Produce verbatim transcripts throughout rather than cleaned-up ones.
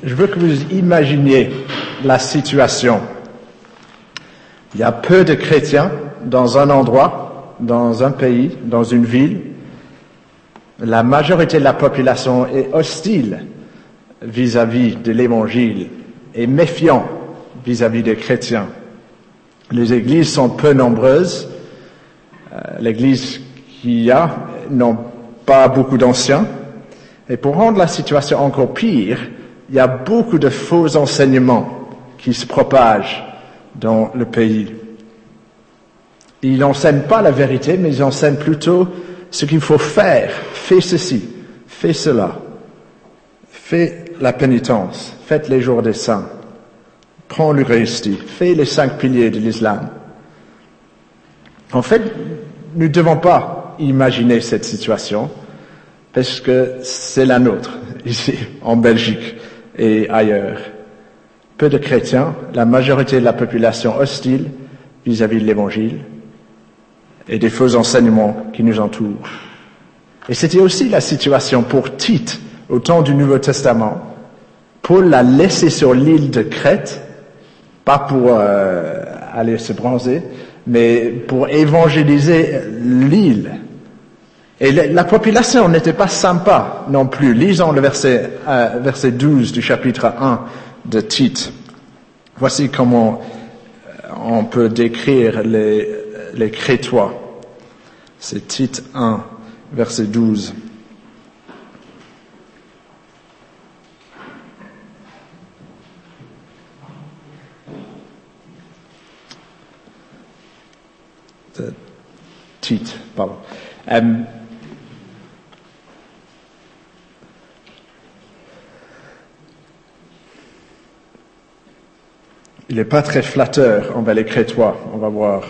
Je veux que vous imaginiez la situation. Il y a peu de chrétiens dans un endroit, dans un pays, dans une ville. La majorité de la population est hostile vis-à-vis de l'Évangile et méfiant vis-à-vis des chrétiens. Les églises sont peu nombreuses. Euh, l'église qu'il y a n'ont pas beaucoup d'anciens. Et pour rendre la situation encore pire, il y a beaucoup de faux enseignements qui se propagent dans le pays. Ils n'enseignent pas la vérité, mais ils enseignent plutôt ce qu'il faut faire. Fais ceci, fais cela. Fais la pénitence, faites les jours des saints. Prends l'Eucharistie, fais les cinq piliers de l'islam. En fait, nous ne devons pas imaginer cette situation, parce que c'est la nôtre, ici, en Belgique et ailleurs. Peu de chrétiens, la majorité de la population hostile vis-à-vis de l'Évangile et des faux enseignements qui nous entourent. Et c'était aussi la situation pour Tite au temps du Nouveau Testament. Paul l'a laissé sur l'île de Crète, pas pour euh, aller se bronzer, mais pour évangéliser l'île. Et la population n'était pas sympa non plus. Lisons le verset, euh, verset douze du chapitre un de Tite. Voici comment on peut décrire les, les Crétois. C'est Tite un, verset douze. Tite, pardon. Um, il n'est pas très flatteur envers les Crétois, on va voir.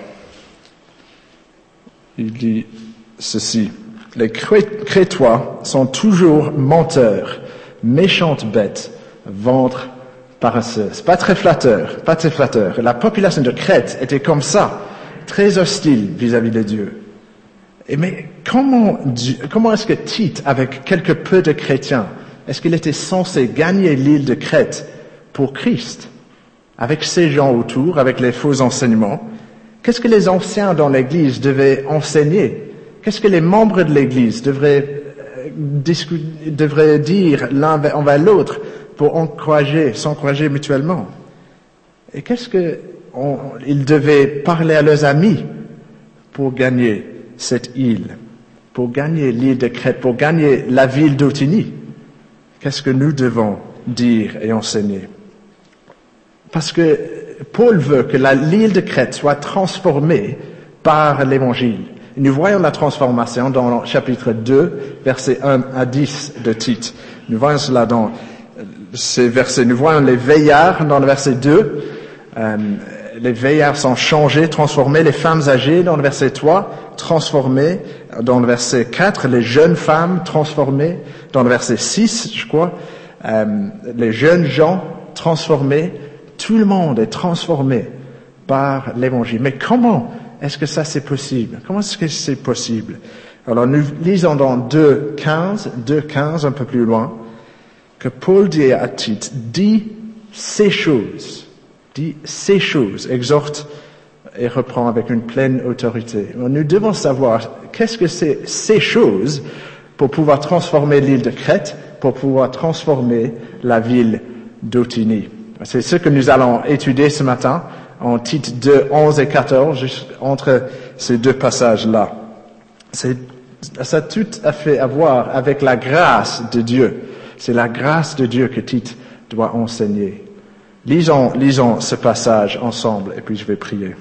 Il dit ceci. Les Crétois sont toujours menteurs, méchantes bêtes, ventre paresseux. C'est pas très flatteur, pas très flatteur. La population de Crète était comme ça, très hostile vis-à-vis de Dieu. Et mais comment, comment est-ce que Tite, avec quelque peu de chrétiens, est-ce qu'il était censé gagner l'île de Crète pour Christ? Avec ces gens autour, avec les faux enseignements, qu'est-ce que les anciens dans l'Église devaient enseigner? Qu'est-ce que les membres de l'Église devraient, euh, discu- devraient dire l'un envers l'autre pour encourager, s'encourager mutuellement? Et qu'est-ce que on, ils devaient parler à leurs amis pour gagner cette île, pour gagner l'île de Crète, pour gagner la ville d'Otigny? Qu'est-ce que nous devons dire et enseigner? Parce que Paul veut que la, l'île de Crète soit transformée par l'Évangile. Nous voyons la transformation dans le chapitre deux, versets un à dix de Tite. Nous voyons cela dans ces versets. Nous voyons les veillards dans le verset deux. Euh, les veillards sont changés, transformés. Les femmes âgées dans le verset trois, transformées. Dans le verset quatre, les jeunes femmes transformées. Dans le verset six, je crois, euh, les jeunes gens transformés. Tout le monde est transformé par l'Évangile. Mais comment est-ce que ça c'est possible? Comment est-ce que c'est possible? Alors nous lisons dans deux quinze, deux quinze un peu plus loin, que Paul dit à Tite, dis ces choses, dis ces choses, exhorte et reprend avec une pleine autorité. Nous devons savoir qu'est-ce que c'est ces choses pour pouvoir transformer l'île de Crète, pour pouvoir transformer la ville d'Otigny. C'est ce que nous allons étudier ce matin en Tite deux, onze et quatorze, juste entre ces deux passages-là. C'est, ça a tout à fait à voir avec la grâce de Dieu. C'est la grâce de Dieu que Tite doit enseigner. Lisons, lisons ce passage ensemble et puis je vais prier.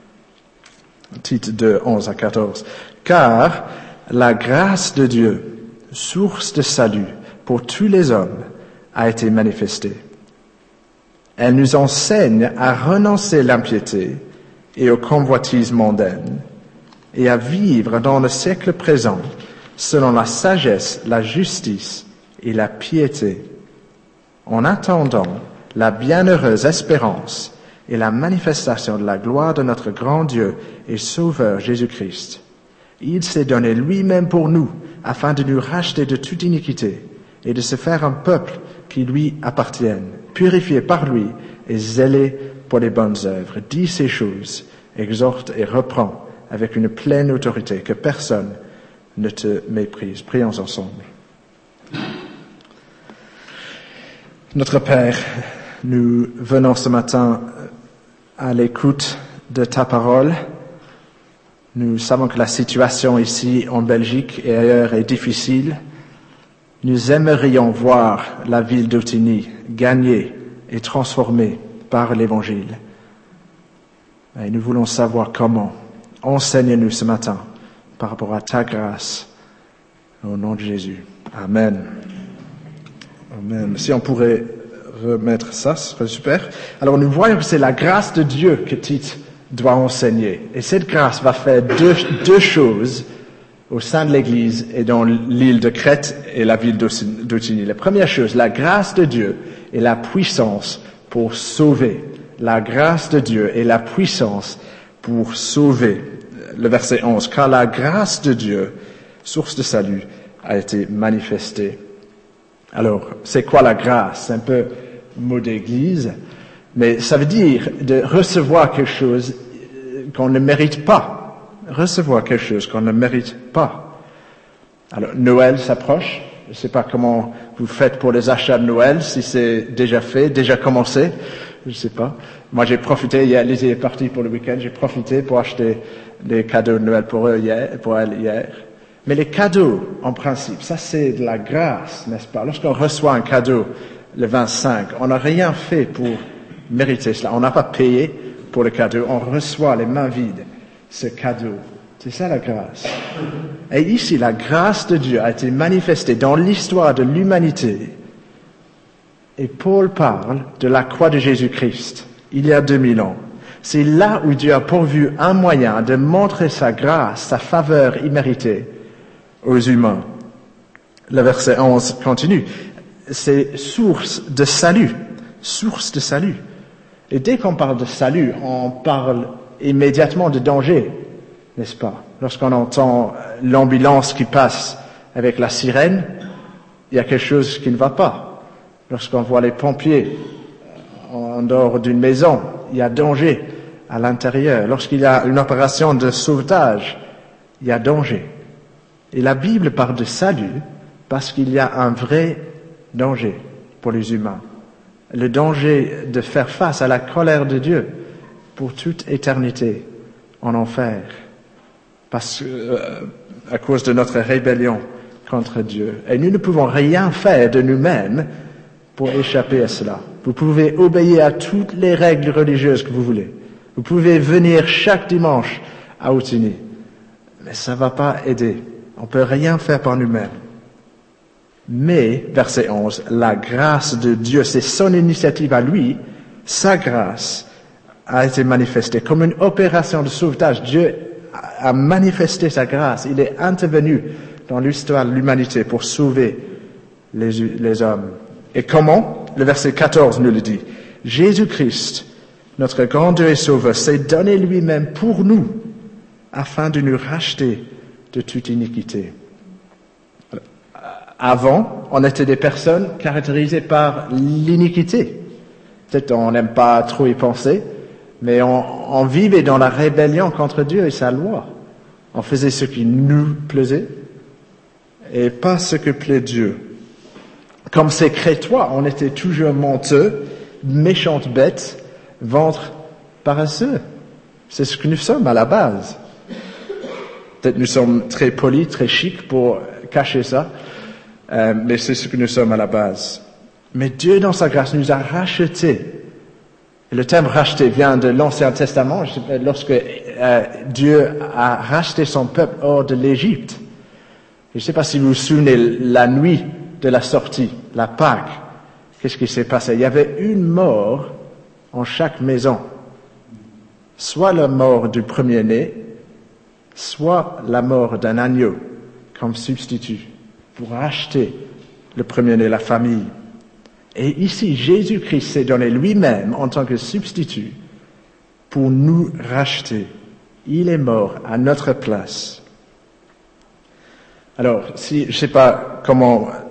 Tite deux, onze à quatorze. Car la grâce de Dieu, source de salut pour tous les hommes, a été manifestée. Elle nous enseigne à renoncer à l'impiété et aux convoitises mondaines et à vivre dans le siècle présent selon la sagesse, la justice et la piété, en attendant la bienheureuse espérance et la manifestation de la gloire de notre grand Dieu et Sauveur Jésus-Christ. Il s'est donné lui-même pour nous afin de nous racheter de toute iniquité et de se faire un peuple qui lui appartiennent, purifiés par lui et zélés pour les bonnes œuvres. Dis ces choses, exhorte et reprends avec une pleine autorité, que personne ne te méprise. Prions ensemble. Notre Père, nous venons ce matin à l'écoute de ta parole. Nous savons que la situation ici en Belgique et ailleurs est difficile. Nous aimerions voir la ville d'Otigny gagnée et transformée par l'Évangile. Et nous voulons savoir comment. Enseigne-nous ce matin par rapport à ta grâce. Au nom de Jésus. Amen. Amen. Si on pourrait remettre ça, ce serait super. Alors nous voyons que c'est la grâce de Dieu que Tite doit enseigner. Et cette grâce va faire deux, deux choses au sein de l'Église et dans l'île de Crète et la ville d'Otigny. La première chose, la grâce de Dieu et la puissance pour sauver. La grâce de Dieu et la puissance pour sauver. Le verset onze, car la grâce de Dieu, source de salut, a été manifestée. Alors, c'est quoi la grâce? C'est un peu mot d'église, mais ça veut dire de recevoir quelque chose qu'on ne mérite pas. Recevoir quelque chose qu'on ne mérite pas. Alors, Noël s'approche. Je ne sais pas comment vous faites pour les achats de Noël, si c'est déjà fait, déjà commencé. Je ne sais pas. Moi, j'ai profité, hier, Lizzie est partie pour le week-end, j'ai profité pour acheter des cadeaux de Noël pour eux hier, pour elle hier. Mais les cadeaux, en principe, ça c'est de la grâce, n'est-ce pas? Lorsqu'on reçoit un cadeau le vingt-cinq, on n'a rien fait pour mériter cela. On n'a pas payé pour le cadeau, on reçoit les mains vides ce cadeau. C'est ça la grâce. Et ici, la grâce de Dieu a été manifestée dans l'histoire de l'humanité. Et Paul parle de la croix de Jésus-Christ, il y a deux mille ans. C'est là où Dieu a pourvu un moyen de montrer sa grâce, sa faveur imméritée aux humains. Le verset onze continue. C'est source de salut. Source de salut. Et dès qu'on parle de salut, on parle immédiatement de danger, n'est-ce pas? Lorsqu'on entend l'ambulance qui passe avec la sirène, il y a quelque chose qui ne va pas. Lorsqu'on voit les pompiers en dehors d'une maison, il y a danger à l'intérieur. Lorsqu'il y a une opération de sauvetage, il y a danger. Et la Bible parle de salut parce qu'il y a un vrai danger pour les humains. Le danger de faire face à la colère de Dieu pour toute éternité en enfer. Parce que, euh, à cause de notre rébellion contre Dieu. Et nous ne pouvons rien faire de nous-mêmes pour échapper à cela. Vous pouvez obéir à toutes les règles religieuses que vous voulez. Vous pouvez venir chaque dimanche à Otigny. Mais ça ne va pas aider. On ne peut rien faire par nous-mêmes. Mais, verset onze, la grâce de Dieu, c'est son initiative à lui, sa grâce a été manifestée comme une opération de sauvetage. Dieu a manifesté sa grâce. Il est intervenu dans l'histoire de l'humanité pour sauver les, les hommes. Et comment? Le verset quatorze nous le dit. Jésus-Christ, notre grand Dieu et Sauveur, s'est donné lui-même pour nous, afin de nous racheter de toute iniquité. Avant, on était des personnes caractérisées par l'iniquité. Peut-être on n'aime pas trop y penser, mais on, on vivait dans la rébellion contre Dieu et sa loi. On faisait ce qui nous plaisait et pas ce que plaît Dieu. Comme ces Crétois, on était toujours menteux, méchantes bêtes, ventre paresseux. C'est ce que nous sommes à la base. Peut-être nous sommes très polis, très chics pour cacher ça, euh, mais c'est ce que nous sommes à la base. Mais Dieu, dans sa grâce, nous a rachetés. Et le terme racheter vient de l'Ancien Testament, lorsque euh, Dieu a racheté son peuple hors de l'Égypte. Je ne sais pas si vous vous souvenez, la nuit de la sortie, la Pâque, qu'est-ce qui s'est passé? Il y avait une mort en chaque maison. Soit la mort du premier-né, soit la mort d'un agneau comme substitut pour racheter le premier-né, la famille. Et ici, Jésus-Christ s'est donné lui-même en tant que substitut pour nous racheter. Il est mort à notre place. Alors, si, je ne sais pas comment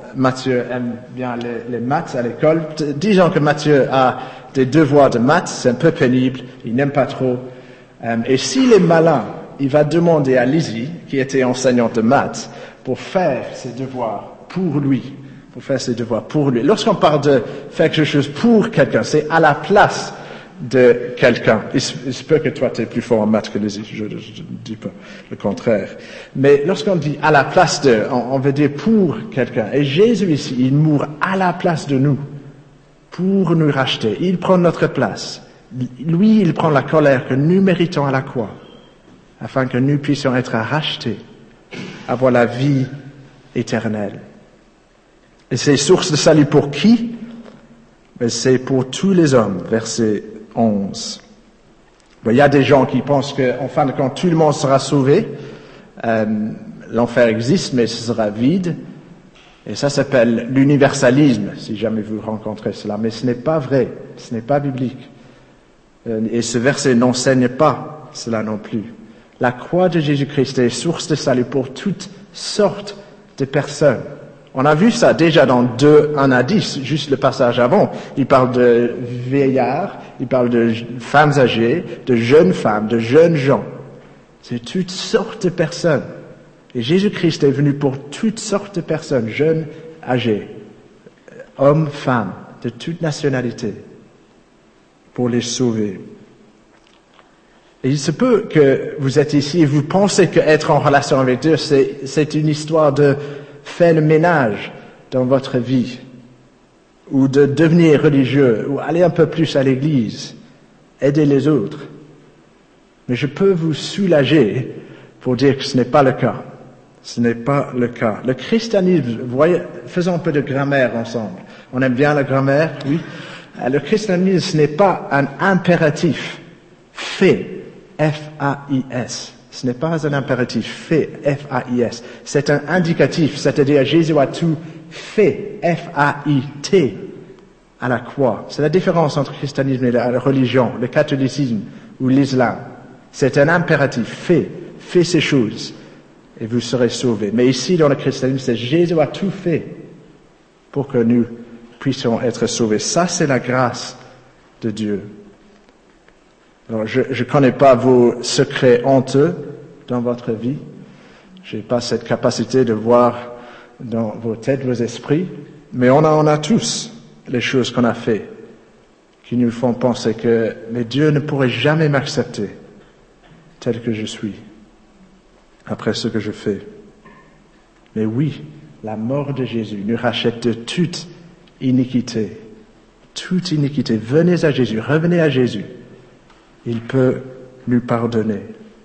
Mathieu aime bien les, les maths à l'école. Disons que Mathieu a des devoirs de maths, c'est un peu pénible, il n'aime pas trop. Euh, et s'il est malin, il va demander à Lizzie, qui était enseignante de maths, pour faire ses devoirs pour lui, pour faire ses devoirs pour lui. Lorsqu'on parle de faire quelque chose pour quelqu'un, c'est à la place de quelqu'un. Il se, il se peut que toi tu es plus fort en maths que Lizzie, je ne dis pas le contraire. Mais lorsqu'on dit à la place de, on, on veut dire pour quelqu'un. Et Jésus ici, il mourt à la place de nous, pour nous racheter. Il prend notre place. Lui, il prend la colère que nous méritons à la croix, afin que nous puissions être rachetés, avoir la vie éternelle. Et c'est source de salut pour qui? Mais c'est pour tous les hommes, verset onze. Bon, il y a des gens qui pensent qu'en fin de compte, tout le monde sera sauvé. Euh, l'enfer existe, mais ce sera vide. Et ça s'appelle l'universalisme, si jamais vous rencontrez cela. Mais ce n'est pas vrai, ce n'est pas biblique. Euh, et ce verset n'enseigne pas cela non plus. La croix de Jésus-Christ est source de salut pour toutes sortes de personnes. On a vu ça déjà dans deux, un à dix, juste le passage avant. Il parle de vieillards, il parle de femmes âgées, de jeunes femmes, de jeunes gens. C'est toutes sortes de personnes. Et Jésus-Christ est venu pour toutes sortes de personnes, jeunes, âgés, hommes, femmes, de toute nationalité, pour les sauver. Et il se peut que vous êtes ici et vous pensez qu'être en relation avec Dieu, c'est, c'est une histoire de faire le ménage dans votre vie, ou de devenir religieux, ou aller un peu plus à l'église, aider les autres. Mais je peux vous soulager pour dire que ce n'est pas le cas. Ce n'est pas le cas. Le christianisme, voyez, faisons un peu de grammaire ensemble. On aime bien la grammaire, oui. Le christianisme, ce n'est pas un impératif fait. F A I S. Ce n'est pas un impératif fait, F A I S. C'est un indicatif, c'est-à-dire Jésus a tout fait, F A I T, à la croix. C'est la différence entre le christianisme et la religion, le catholicisme ou l'islam. C'est un impératif, fait, fait ces choses, et vous serez sauvés. Mais ici, dans le christianisme, c'est Jésus a tout fait pour que nous puissions être sauvés. Ça, c'est la grâce de Dieu. Alors, je ne connais pas vos secrets honteux dans votre vie. Je n'ai pas cette capacité de voir dans vos têtes, vos esprits. Mais on a, on a tous les choses qu'on a fait qui nous font penser que mais Dieu ne pourrait jamais m'accepter tel que je suis après ce que je fais. Mais oui, la mort de Jésus nous rachète de toute iniquité. Toute iniquité. Venez à Jésus, revenez à Jésus. Il peut nous pardonner.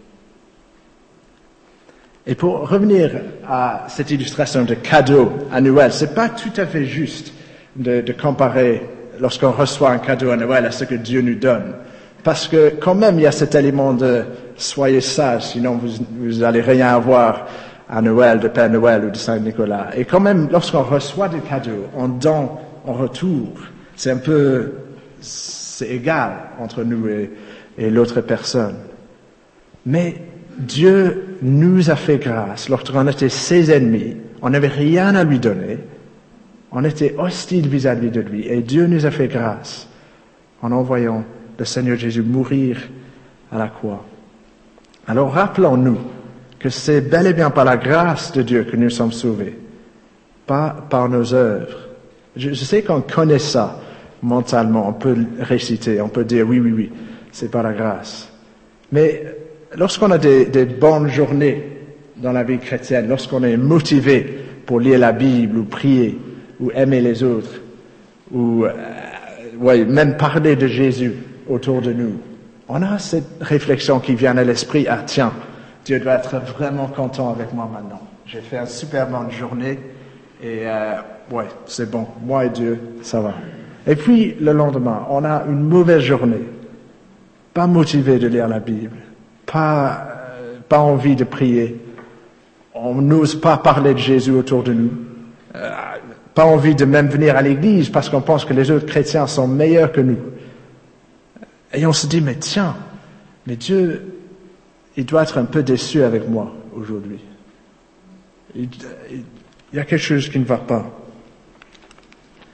Et pour revenir à cette illustration de cadeau à Noël, c'est pas tout à fait juste de, de comparer lorsqu'on reçoit un cadeau à Noël à ce que Dieu nous donne. Parce que quand même, il y a cet élément de soyez sages, sinon vous, vous allez rien avoir à Noël, de Père Noël ou de Saint Nicolas. Et quand même, lorsqu'on reçoit des cadeaux, on donne en retour. C'est un peu, c'est égal entre nous et et l'autre personne. Mais Dieu nous a fait grâce lorsqu'on était ses ennemis. On n'avait rien à lui donner. On était hostile vis-à-vis de lui. Et Dieu nous a fait grâce en envoyant le Seigneur Jésus mourir à la croix. Alors rappelons-nous que c'est bel et bien par la grâce de Dieu que nous sommes sauvés, pas par nos œuvres. Je, je sais qu'on connaît ça mentalement. On peut réciter, on peut dire oui, oui, oui. C'est par la grâce. Mais lorsqu'on a des, des bonnes journées dans la vie chrétienne, lorsqu'on est motivé pour lire la Bible ou prier ou aimer les autres ou euh, ouais, même parler de Jésus autour de nous, on a cette réflexion qui vient à l'esprit, ah tiens, Dieu doit être vraiment content avec moi maintenant. J'ai fait une super bonne journée et euh, ouais, c'est bon, moi et Dieu, ça va. Et puis le lendemain, on a une mauvaise journée. Pas motivé de lire la Bible, pas, euh, pas envie de prier, on n'ose pas parler de Jésus autour de nous, euh, pas envie de même venir à l'église parce qu'on pense que les autres chrétiens sont meilleurs que nous. Et on se dit, mais tiens, mais Dieu, il doit être un peu déçu avec moi aujourd'hui. Il, il, il y a quelque chose qui ne va pas.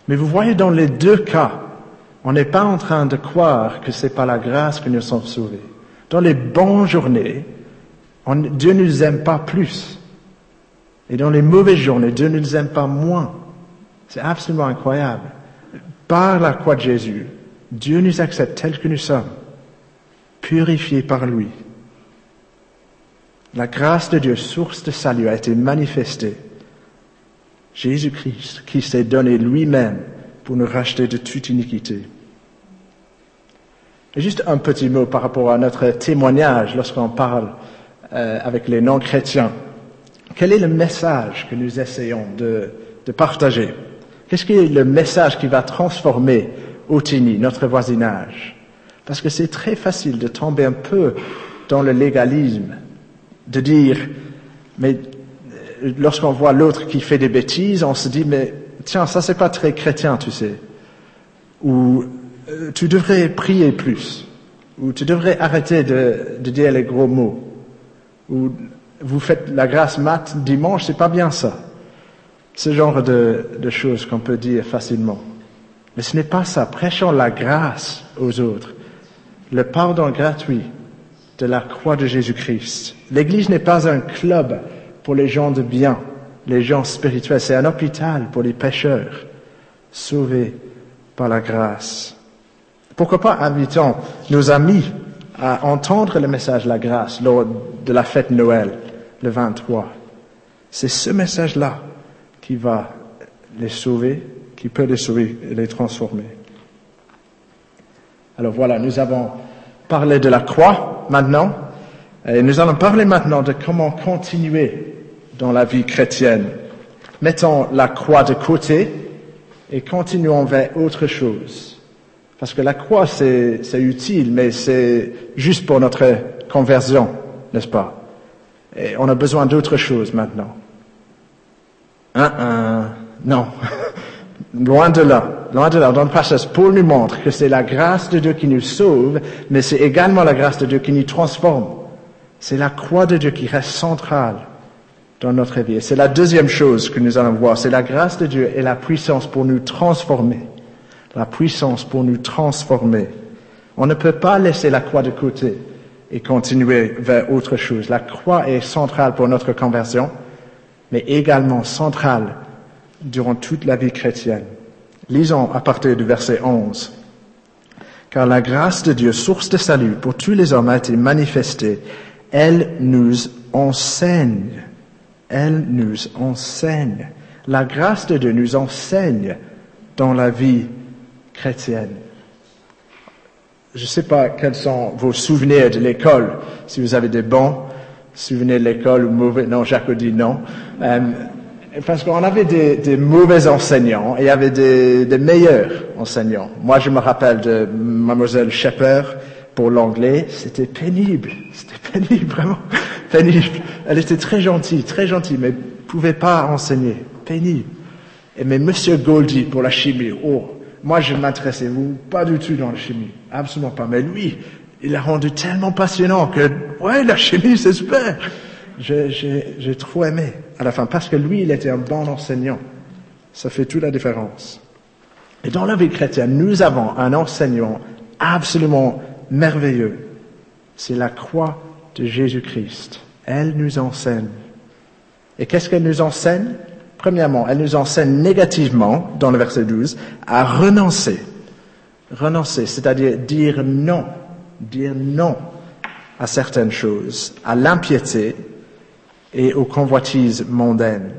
Mais vous voyez, dans les deux cas, on n'est pas en train de croire que c'est par la grâce que nous sommes sauvés. Dans les bonnes journées, on, Dieu ne nous aime pas plus. Et dans les mauvaises journées, Dieu ne nous aime pas moins. C'est absolument incroyable. Par la croix de Jésus, Dieu nous accepte tels que nous sommes, purifiés par lui. La grâce de Dieu, source de salut, a été manifestée. Jésus-Christ, qui s'est donné lui-même pour nous racheter de toute iniquité. Et juste un petit mot par rapport à notre témoignage lorsqu'on parle euh, avec les non-chrétiens. Quel est le message que nous essayons de, de partager? Qu'est-ce qui est le message qui va transformer Otigny, notre voisinage? Parce que c'est très facile de tomber un peu dans le légalisme, de dire, mais lorsqu'on voit l'autre qui fait des bêtises, on se dit, mais tiens, ça c'est pas très chrétien, tu sais. Ou euh, tu devrais prier plus. Ou tu devrais arrêter de, de dire les gros mots. Ou vous faites la grâce mat dimanche, c'est pas bien ça. Ce genre de, de choses qu'on peut dire facilement. Mais ce n'est pas ça. Prêchons la grâce aux autres. Le pardon gratuit de la croix de Jésus-Christ. L'Église n'est pas un club pour les gens de bien, les gens spirituels. C'est un hôpital pour les pécheurs, sauvés par la grâce. Pourquoi pas invitons nos amis à entendre le message de la grâce lors de la fête Noël, le vingt-trois. C'est ce message-là qui va les sauver, qui peut les sauver et les transformer. Alors voilà, nous avons parlé de la croix maintenant, et nous allons parler maintenant de comment continuer dans la vie chrétienne. Mettons la croix de côté et continuons vers autre chose. Parce que la croix, c'est, c'est utile, mais c'est juste pour notre conversion, n'est-ce pas? Et on a besoin d'autre chose maintenant. Hein, hein, non. Loin de là. Loin de là. Dans le passage, Paul nous montre que c'est la grâce de Dieu qui nous sauve, mais c'est également la grâce de Dieu qui nous transforme. C'est la croix de Dieu qui reste centrale dans notre vie. Et c'est la deuxième chose que nous allons voir. C'est la grâce de Dieu et la puissance pour nous transformer. La puissance pour nous transformer. On ne peut pas laisser la croix de côté et continuer vers autre chose. La croix est centrale pour notre conversion, mais également centrale durant toute la vie chrétienne. Lisons à partir du verset onze. Car la grâce de Dieu, source de salut pour tous les hommes, a été manifestée. Elle nous enseigne. Elle nous enseigne. La grâce de Dieu nous enseigne dans la vie chrétienne. Je ne sais pas quels sont vos souvenirs de l'école, si vous avez des bons souvenirs de l'école ou mauvais. Non, Jacques dit non. Euh, parce qu'on avait des, des mauvais enseignants et il y avait des, des meilleurs enseignants. Moi, je me rappelle de mademoiselle Shepper pour l'anglais. C'était pénible. C'était pénible, vraiment pénible. Elle était très gentille, très gentille, mais ne pouvait pas enseigner. Pénible. Et mais monsieur Goldie pour la chimie, oh, moi je m'intéressais vous pas du tout dans la chimie, absolument pas. Mais lui, il l'a rendu tellement passionnant que, ouais, la chimie c'est super. J'ai, j'ai, j'ai trop aimé à la fin parce que lui, il était un bon enseignant. Ça fait toute la différence. Et dans la vie chrétienne, nous avons un enseignant absolument merveilleux. C'est la croix de Jésus-Christ. Elle nous enseigne. Et qu'est-ce qu'elle nous enseigne? Premièrement, elle nous enseigne négativement, dans le verset douze, à renoncer. Renoncer, c'est-à-dire dire non. Dire non à certaines choses, à l'impiété et aux convoitises mondaines.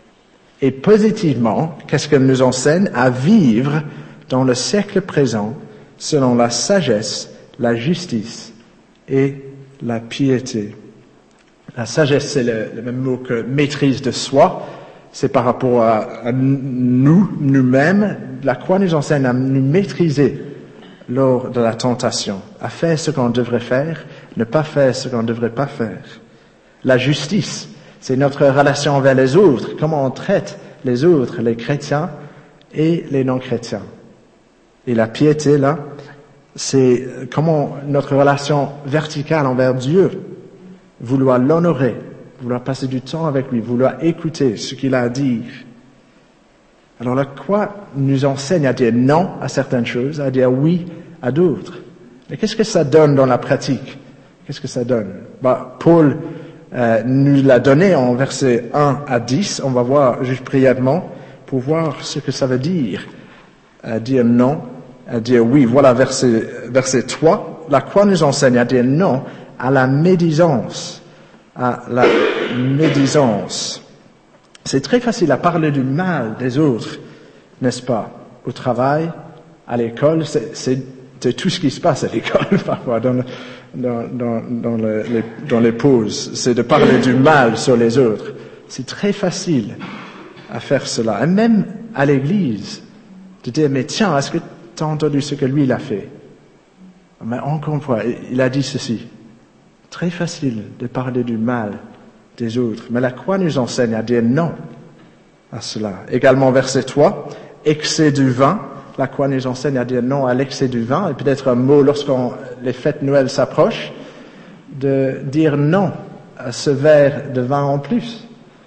Et positivement, qu'est-ce qu'elle nous enseigne? À vivre dans le siècle présent selon la sagesse, la justice et la piété. La sagesse, c'est le, le même mot que maîtrise de soi. C'est par rapport à, à nous, nous-mêmes. La croix nous enseigne à nous maîtriser lors de la tentation, à faire ce qu'on devrait faire, ne pas faire ce qu'on ne devrait pas faire. La justice, c'est notre relation envers les autres, comment on traite les autres, les chrétiens et les non-chrétiens. Et la piété, là, c'est comment notre relation verticale envers Dieu, vouloir l'honorer, vouloir passer du temps avec lui, vouloir écouter ce qu'il a à dire. Alors la croix nous enseigne à dire non à certaines choses, à dire oui à d'autres. Mais qu'est-ce que ça donne dans la pratique? Qu'est-ce que ça donne? Bah, Paul euh, nous l'a donné en versets un à dix. On va voir juste brièvement pour voir ce que ça veut dire. À dire non, à dire oui. Voilà verset, verset trois. La croix nous enseigne à dire non à la médisance. À la médisance. C'est très facile à parler du mal des autres, n'est-ce pas? Au travail, à l'école, c'est, c'est, c'est tout ce qui se passe à l'école parfois, dans, le, dans, dans, dans, le, les, dans les pauses. C'est de parler du mal sur les autres. C'est très facile à faire cela. Et même à l'église, de dire, mais tiens, est-ce que tu as entendu ce que lui il a fait? Mais encore une fois, il a dit ceci. Très facile de parler du mal des autres. Mais la croix nous enseigne à dire non à cela. Également, verset trois, excès du vin. La croix nous enseigne à dire non à l'excès du vin. Et peut-être un mot, lorsqu'on les fêtes Noël s'approchent, de dire non à ce verre de vin en plus.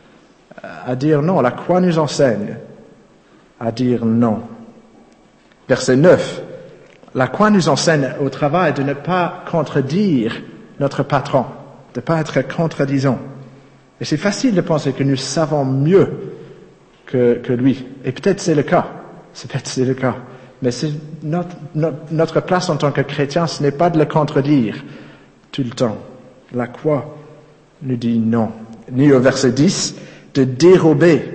À dire non. La croix nous enseigne à dire non. Verset neuf. La croix nous enseigne au travail de ne pas contredire notre patron, de ne pas être contradisant. Et c'est facile de penser que nous savons mieux que, que lui. Et peut-être c'est le cas. C'est peut-être c'est le cas. Mais c'est notre, notre, notre place en tant que chrétien, ce n'est pas de le contredire tout le temps. La croix nous dit non. Ni au verset dix, de dérober,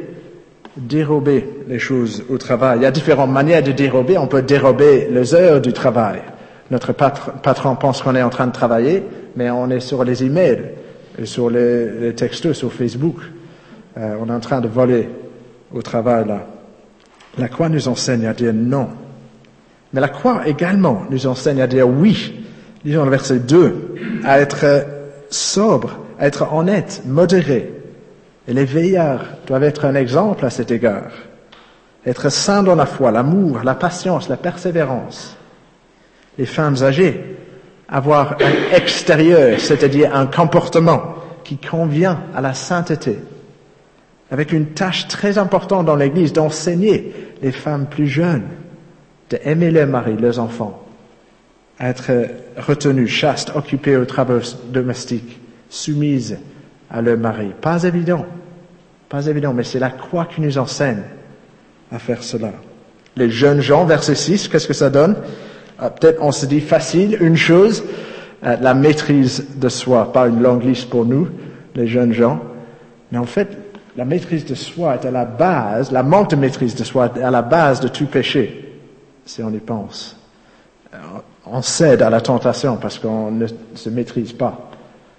dérober les choses au travail. Il y a différentes manières de dérober. On peut dérober les heures du travail. Notre patr- patron pense qu'on est en train de travailler, mais on est sur les emails, et sur les, les textos, sur Facebook. Euh, on est en train de voler au travail là. La croix nous enseigne à dire non. Mais la croix également nous enseigne à dire oui. Lisons le verset deux. À être sobre, à être honnête, modéré. Et les veillards doivent être un exemple à cet égard. Être saints dans la foi, l'amour, la patience, la persévérance. Les femmes âgées, avoir un extérieur, c'est-à-dire un comportement qui convient à la sainteté, avec une tâche très importante dans l'Église d'enseigner les femmes plus jeunes, d'aimer leurs maris, leurs enfants, être retenues, chastes, occupées aux travaux domestiques, soumises à leur mari. Pas évident, pas évident, mais c'est la croix qui nous enseigne à faire cela. Les jeunes gens, verset six, qu'est-ce que ça donne? Euh, peut-être on se dit facile, une chose, euh, la maîtrise de soi, pas une longue liste pour nous, les jeunes gens, mais en fait, la maîtrise de soi est à la base, la manque de maîtrise de soi est à la base de tout péché, si on y pense. Euh, on cède à la tentation parce qu'on ne se maîtrise pas.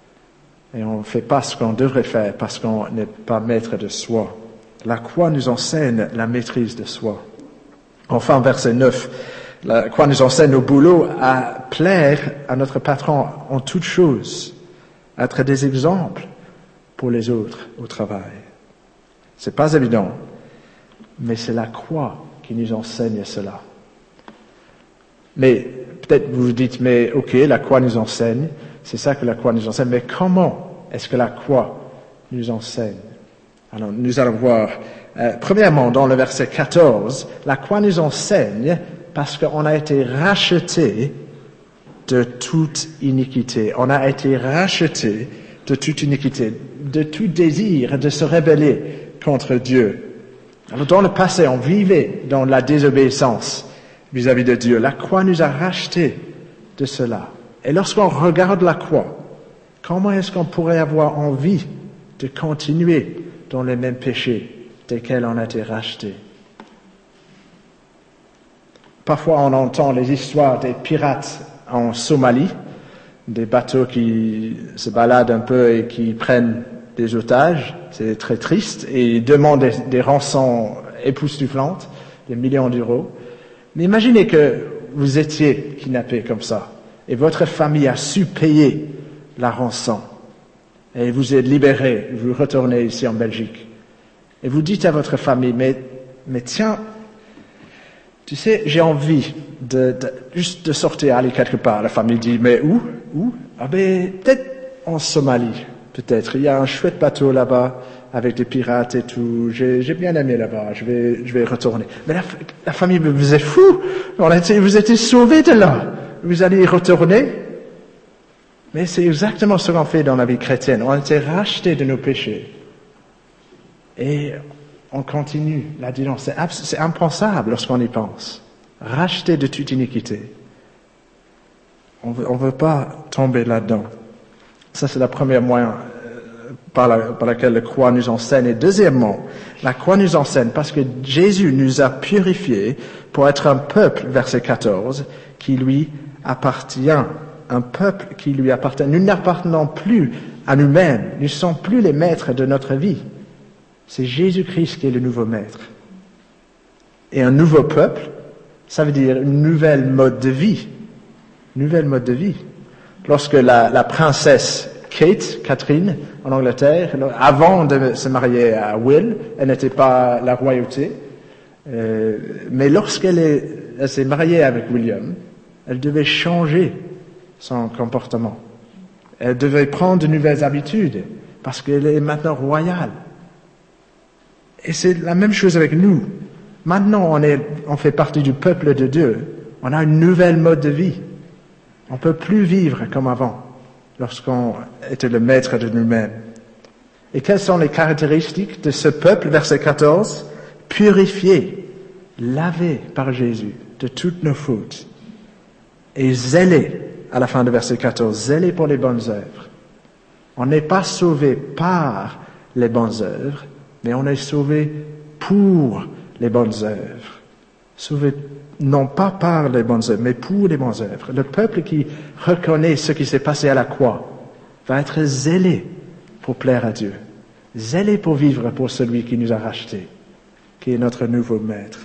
Et on ne fait pas ce qu'on devrait faire parce qu'on n'est pas maître de soi. La croix nous enseigne la maîtrise de soi. Enfin, verset neuf. La croix nous enseigne au boulot à plaire à notre patron en toutes choses, à être des exemples pour les autres au travail. C'est pas évident, mais c'est la croix qui nous enseigne cela. Mais peut-être vous vous dites, mais ok, la croix nous enseigne, c'est ça que la croix nous enseigne, mais comment est-ce que la croix nous enseigne? Alors, nous allons voir, euh, premièrement, dans le verset quatorze, la croix nous enseigne parce qu'on a été racheté de toute iniquité. On a été racheté de toute iniquité, de tout désir de se rebeller contre Dieu. Alors, dans le passé, on vivait dans la désobéissance vis-à-vis de Dieu. La croix nous a rachetés de cela. Et lorsqu'on regarde la croix, comment est-ce qu'on pourrait avoir envie de continuer dans les mêmes péchés desquels on a été rachetés? Parfois, on entend les histoires des pirates en Somalie, des bateaux qui se baladent un peu et qui prennent des otages. C'est très triste et ils demandent des, des rançons époustouflantes, des millions d'euros. Mais imaginez que vous étiez kidnappé comme ça et votre famille a su payer la rançon et vous êtes libéré, vous retournez ici en Belgique et vous dites à votre famille, mais, mais tiens, tu sais, j'ai envie de, de, juste de sortir, aller quelque part. La famille dit, mais où? Où? Ah ben, peut-être en Somalie, peut-être. Il y a un chouette bateau là-bas, avec des pirates et tout. J'ai, j'ai bien aimé là-bas. Je vais, je vais retourner. Mais la, la famille, vous êtes fous. On a été, vous êtes sauvés de là. Vous allez y retourner. Mais c'est exactement ce qu'on fait dans la vie chrétienne. On a été rachetés de nos péchés. Et on continue là-dedans. C'est, abs- c'est impensable lorsqu'on y pense. Rachetés de toute iniquité. On veut, on veut pas tomber là-dedans. Ça, c'est la première moyen euh, par, la, par laquelle la croix nous enseigne. Et deuxièmement, la croix nous enseigne parce que Jésus nous a purifiés pour être un peuple, verset quatorze, qui lui appartient. Un peuple qui lui appartient. Nous n'appartenons plus à nous-mêmes. Nous ne sommes plus les maîtres de notre vie. C'est Jésus-Christ qui est le nouveau maître. Et un nouveau peuple, ça veut dire une nouvelle mode de vie. Nouvelle mode de vie. Lorsque la, la princesse Kate, Catherine, en Angleterre, avant de se marier à Will, elle n'était pas la royauté, euh, mais lorsqu'elle est, elle s'est mariée avec William, elle devait changer son comportement. Elle devait prendre de nouvelles habitudes, parce qu'elle est maintenant royale. Et c'est la même chose avec nous. Maintenant, on est, on fait partie du peuple de Dieu. On a une nouvelle mode de vie. On peut plus vivre comme avant, lorsqu'on était le maître de nous-mêmes. Et quelles sont les caractéristiques de ce peuple, verset quatorze? Purifié, lavé par Jésus de toutes nos fautes, et zélé, à la fin de verset quatorze, zélé pour les bonnes œuvres. On n'est pas sauvé par les bonnes œuvres, mais on est sauvé pour les bonnes œuvres. Sauvé non pas par les bonnes œuvres, mais pour les bonnes œuvres. Le peuple qui reconnaît ce qui s'est passé à la croix va être zélé pour plaire à Dieu, zélé pour vivre pour celui qui nous a rachetés, qui est notre nouveau maître.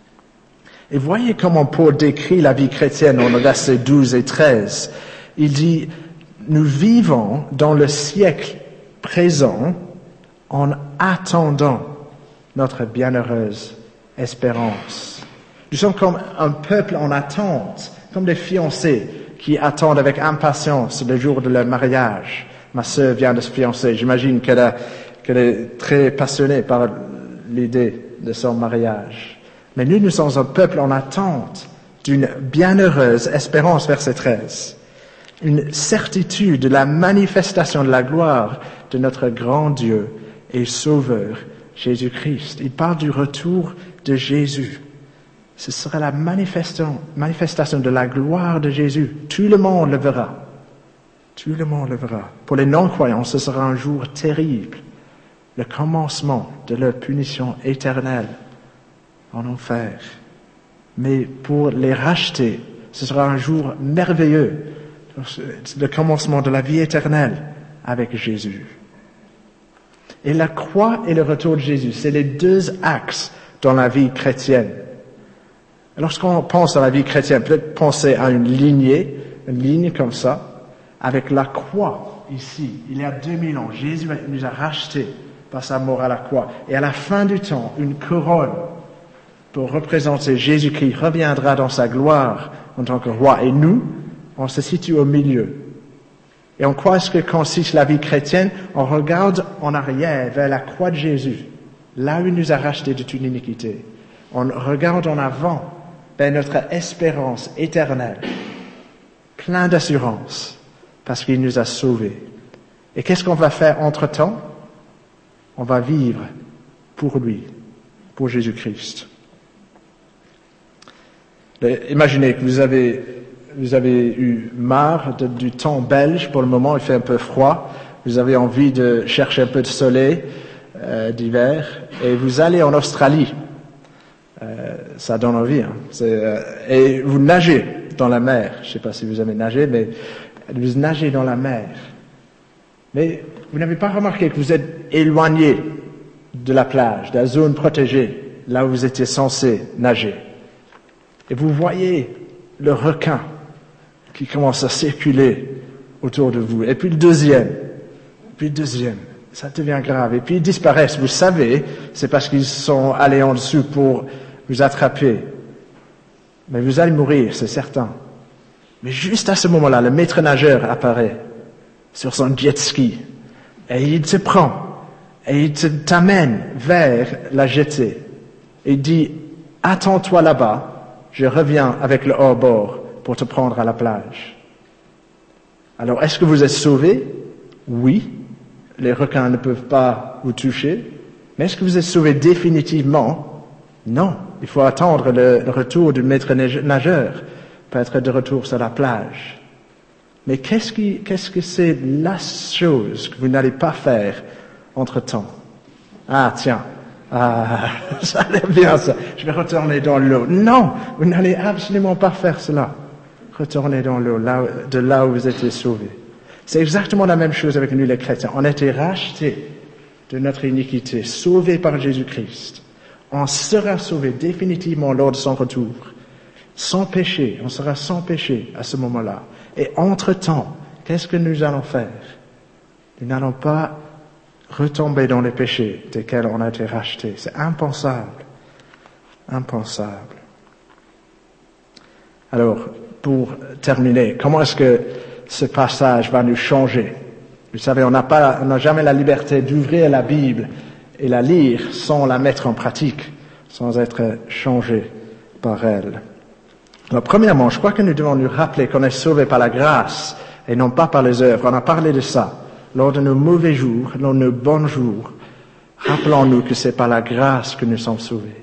Et voyez comment Paul décrit la vie chrétienne en versets douze et treize. Il dit, nous vivons dans le siècle présent en attendant notre bienheureuse espérance. Nous sommes comme un peuple en attente, comme des fiancés qui attendent avec impatience le jour de leur mariage. Ma sœur vient de se fiancer. J'imagine qu'elle, a, qu'elle est très passionnée par l'idée de son mariage. Mais nous, nous sommes un peuple en attente d'une bienheureuse espérance, verset treize. Une certitude de la manifestation de la gloire de notre grand Dieu et Sauveur, Jésus-Christ. Il parle du retour de Jésus. Ce sera la manifestation, manifestation de la gloire de Jésus. Tout le monde le verra. Tout le monde le verra. Pour les non-croyants, ce sera un jour terrible. Le commencement de leur punition éternelle en enfer. Mais pour les racheter, ce sera un jour merveilleux. Le commencement de la vie éternelle avec Jésus. Et la croix et le retour de Jésus, c'est les deux axes dans la vie chrétienne. Lorsqu'on pense à la vie chrétienne, peut-être penser à une lignée, une ligne comme ça, avec la croix ici. Il y a deux mille ans, Jésus nous a rachetés par sa mort à la croix. Et à la fin du temps, une couronne pour représenter Jésus qui reviendra dans sa gloire en tant que roi. Et nous, on se situe au milieu. Et en quoi est-ce que consiste la vie chrétienne? On regarde en arrière vers la croix de Jésus, là où il nous a rachetés de toute iniquité. On regarde en avant vers notre espérance éternelle, plein d'assurance, parce qu'il nous a sauvés. Et qu'est-ce qu'on va faire entre-temps? On va vivre pour lui, pour Jésus-Christ. Imaginez que vous avez, vous avez eu marre de, du temps belge pour le moment, il fait un peu froid, vous avez envie de chercher un peu de soleil euh, d'hiver, et vous allez en Australie. Euh, ça donne envie. Hein. C'est, euh, et vous nagez dans la mer. Je ne sais pas si vous avez nagé, mais vous nagez dans la mer. Mais vous n'avez pas remarqué que vous êtes éloigné de la plage, de la zone protégée, là où vous étiez censé nager. Et vous voyez le requin qui commence à circuler autour de vous. Et puis le deuxième, puis le deuxième. Ça devient grave. Et puis ils disparaissent. Vous savez, c'est parce qu'ils sont allés en dessous pour vous attraper. Mais vous allez mourir, c'est certain. Mais juste à ce moment-là, le maître nageur apparaît sur son jet ski. Et il se prend Et il te- t'amène vers la jetée. Il dit, attends-toi là-bas, je reviens avec le hors-bord pour te prendre à la plage. Alors, est-ce que vous êtes sauvés? Oui. Les requins ne peuvent pas vous toucher. Mais est-ce que vous êtes sauvés définitivement? Non. Il faut attendre le, le retour du maître nageur pour être de retour sur la plage. Mais qu'est-ce, qui, qu'est-ce que c'est la chose que vous n'allez pas faire entre-temps? Ah, tiens. Ah, ça a l'air bien ça. Je vais retourner dans l'eau. Non, vous n'allez absolument pas faire cela. Retourner dans l'eau, là, de là où vous étiez sauvés. C'est exactement la même chose avec nous les chrétiens. On a été rachetés de notre iniquité, sauvés par Jésus-Christ. On sera sauvés définitivement lors de son retour. Sans péché, on sera sans péché à ce moment-là. Et entre-temps, qu'est-ce que nous allons faire? Nous n'allons pas retomber dans les péchés desquels on a été rachetés. C'est impensable. Impensable. Alors, pour terminer, comment est-ce que ce passage va nous changer? Vous savez, on n'a pas, on n'a jamais la liberté d'ouvrir la Bible et la lire sans la mettre en pratique, sans être changé par elle. Alors, premièrement, je crois que nous devons nous rappeler qu'on est sauvé par la grâce et non pas par les œuvres. On a parlé de ça. Lors de nos mauvais jours, lors de nos bons jours, rappelons-nous que c'est par la grâce que nous sommes sauvés.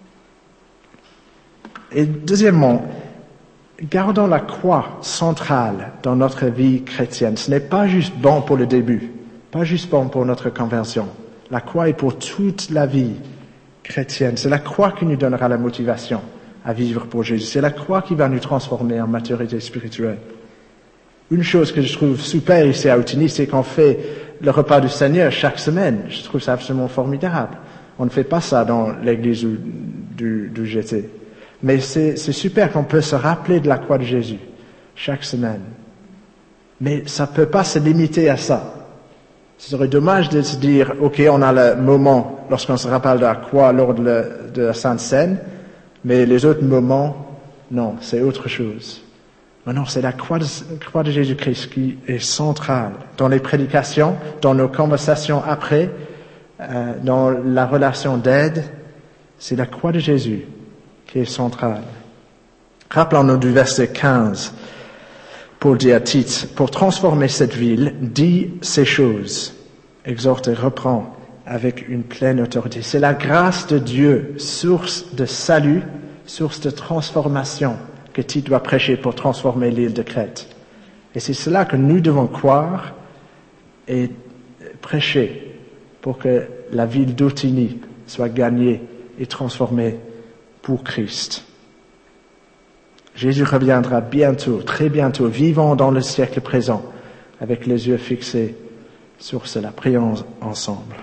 Et deuxièmement, gardons la croix centrale dans notre vie chrétienne. Ce n'est pas juste bon pour le début, pas juste bon pour notre conversion. La croix est pour toute la vie chrétienne. C'est la croix qui nous donnera la motivation à vivre pour Jésus. C'est la croix qui va nous transformer en maturité spirituelle. Une chose que je trouve super ici à Outini, c'est qu'on fait le repas du Seigneur chaque semaine. Je trouve ça absolument formidable. On ne fait pas ça dans l'église où, du, du G T. Mais c'est, c'est super qu'on peut se rappeler de la croix de Jésus chaque semaine. Mais ça ne peut pas se limiter à ça. Ce serait dommage de se dire, OK, on a le moment lorsqu'on se rappelle de la croix lors de, le, de la Sainte Seine, mais les autres moments, non, c'est autre chose. Mais non, c'est la croix de, croix de Jésus-Christ qui est centrale dans les prédications, dans nos conversations après, euh, dans la relation d'aide. C'est la croix de Jésus qui est centrale. Rappelons-nous du verset quinze. Paul dit à Tite, pour transformer cette ville, dis ces choses. Exhorte et reprend avec une pleine autorité. C'est la grâce de Dieu, source de salut, source de transformation, que Tite doit prêcher pour transformer l'île de Crète. Et c'est cela que nous devons croire et prêcher pour que la ville d'Otini soit gagnée et transformée pour Christ. Jésus reviendra bientôt, très bientôt, vivant dans le siècle présent, avec les yeux fixés sur cela. Prions ensemble.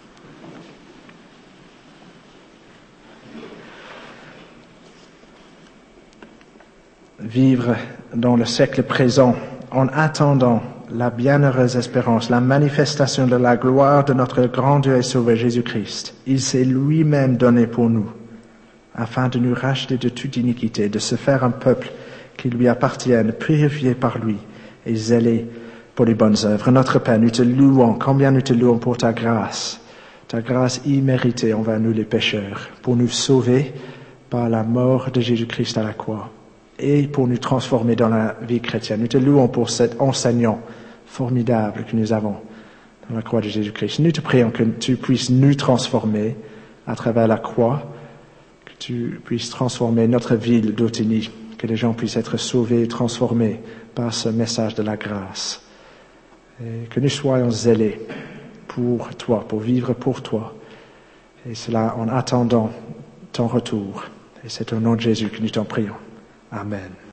Vivre dans le siècle présent en attendant la bienheureuse espérance, la manifestation de la gloire de notre grand Dieu et Sauveur Jésus-Christ. Il s'est lui-même donné pour nous, afin de nous racheter de toute iniquité, de se faire un peuple qui lui appartienne, purifié par lui et zélé pour les bonnes œuvres. Notre Père, nous te louons, combien nous te louons pour ta grâce, ta grâce imméritée envers nous les pécheurs, pour nous sauver par la mort de Jésus-Christ à la croix et pour nous transformer dans la vie chrétienne. Nous te louons pour cet enseignant formidable que nous avons dans la croix de Jésus-Christ. Nous te prions que tu puisses nous transformer à travers la croix, tu puisses transformer notre ville d'Otini, que les gens puissent être sauvés et transformés par ce message de la grâce. Et que nous soyons zélés pour toi, pour vivre pour toi. Et cela en attendant ton retour. Et c'est au nom de Jésus que nous t'en prions. Amen.